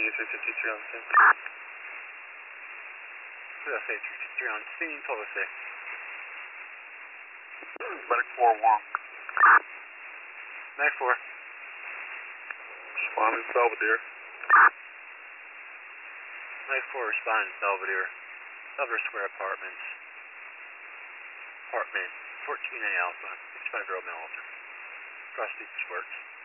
user 53 on scene. Who's that say 53 on scene? Total say. Medic 4-1. Medic 4. Responding Belvedere. Medic 4 responding Belvedere. Belvedere Square Apartments. Apartment 14A Alpha. 65-year-old male. Cross Street Works.